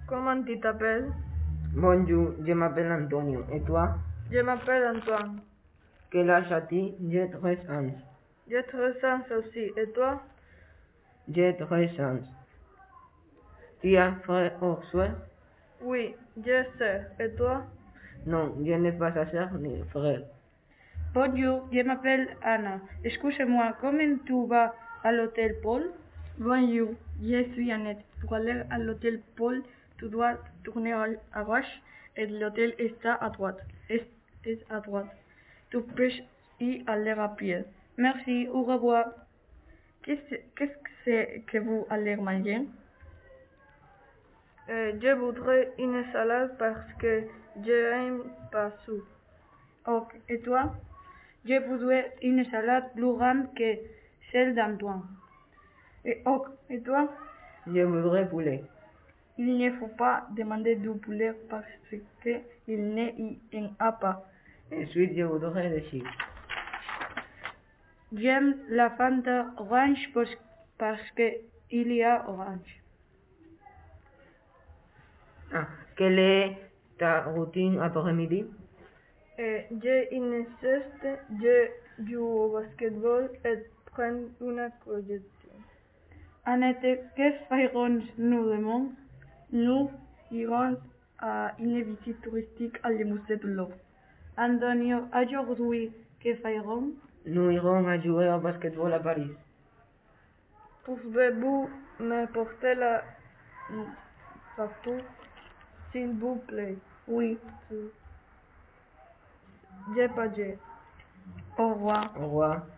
Comment tu t'appelles? Bonjour, je m'appelle Antonio. Et toi? Je m'appelle Antoine. Quel âge as-tu? J'ai 13 ans. J'ai 13 ans aussi. Et toi? J'ai 13 ans. Tu as frère ou soeur? Oui, je sais. Et toi? Non, je n'ai pas de sœur ni frère. Bonjour, je m'appelle Anna. Excusez-moi, comment tu vas à l'hôtel Paul? Bonjour, je suis Annette. Pour aller à l'hôtel Paul, tu dois tourner à gauche et l'hôtel est à droite. Est à droite. Tu peux y aller à pied. Merci, au revoir. Qu'est-ce que c'est que vous allez manger? Je voudrais une salade parce que je n'aime pas soupe. Ok, et toi? Je voudrais une salade plus grande que celle d'Antoine. Et toi? Je voudrais poulet. Il ne faut pas demander du poulet parce qu'il n'y en a pas. Ensuite, je voudrais des chips. J'aime la Fanta orange parce que il y a orange. Quelle est ta routine après-midi? J'ai une sieste, je joue au basketball et prends une courgette. Annette, que ferons-nous demain? Nous irons à une visite touristique au musée de l'eau. Antonio, aujourd'hui, que ferons? Nous irons à jouer au basketball à Paris. Pouvez-vous me porter la facture, s'il vous plaît? Oui. J'ai payé. Au revoir. Au revoir.